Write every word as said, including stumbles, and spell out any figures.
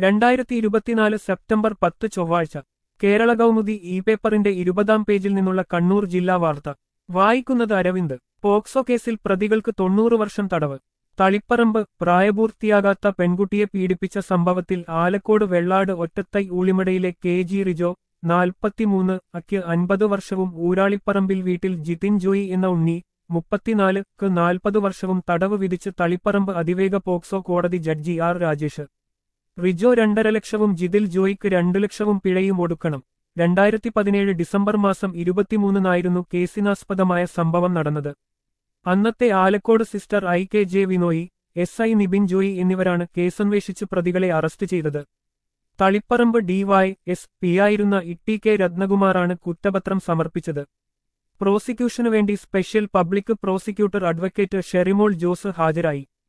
രണ്ടായിരത്തി ഇരുപത്തിനാല് സെപ്റ്റംബർ പത്ത് ചൊവ്വാഴ്ച കേരള കൗമുദി ഇ പേപ്പറിന്റെ ഇരുപതാം പേജിൽ നിന്നുള്ള കണ്ണൂർ ജില്ലാ വാർത്ത വായിക്കുന്നത് അരവിന്ദ്. പോക്സോ കേസിൽ പ്രതികൾക്ക് തൊണ്ണൂറ് വർഷം തടവ്. തളിപ്പറമ്പ്. പ്രായപൂർത്തിയാകാത്ത പെൺകുട്ടിയെ പീഡിപ്പിച്ച സംഭവത്തിൽ ആലക്കോട് വെള്ളാട് ഒറ്റത്തൈ ഊളിമടയിലെ കെ ജി റിജോ നാൽപ്പത്തിമൂന്ന് അക്ക് അൻപത് വർഷവും ഊരാളിപ്പറമ്പിൽ വീട്ടിൽ ജിതിൻ ജോയി എന്ന ഉണ്ണി മുപ്പത്തിനാല് ക്ക് നാൽപ്പത് വർഷവും തടവ് വിധിച്ച് തളിപ്പറമ്പ് അതിവേഗ പോക്സോ കോടതി ജഡ്ജി ആർ രാജേഷ്. റിജോ രണ്ടര ലക്ഷവും ജിതിൽ ജോയിക്ക് രണ്ടു ലക്ഷവും പിഴയും ഒടുക്കണം. രണ്ടായിരത്തി പതിനേഴ് ഡിസംബർ മാസം ഇരുപത്തിമൂന്നിനായിരുന്നു കേസിനാസ്പദമായ സംഭവം നടന്നത്. അന്നത്തെ ആലക്കോട് സിസ്റ്റർ I K J Vinoy, S I Nibin Joy എന്നിവരാണ് കേസന്വേഷിച്ച് പ്രതികളെ അറസ്റ്റ് ചെയ്തത്. തളിപ്പറമ്പ് ഡിവൈ എസ് പിയായിരുന്ന ഇട്ടി കെ രത്നകുമാറാണ് കുറ്റപത്രം സമർപ്പിച്ചത്. പ്രോസിക്യൂഷനുവേണ്ടി special public prosecutor advocate Sherimol Jose ഹാജരായി.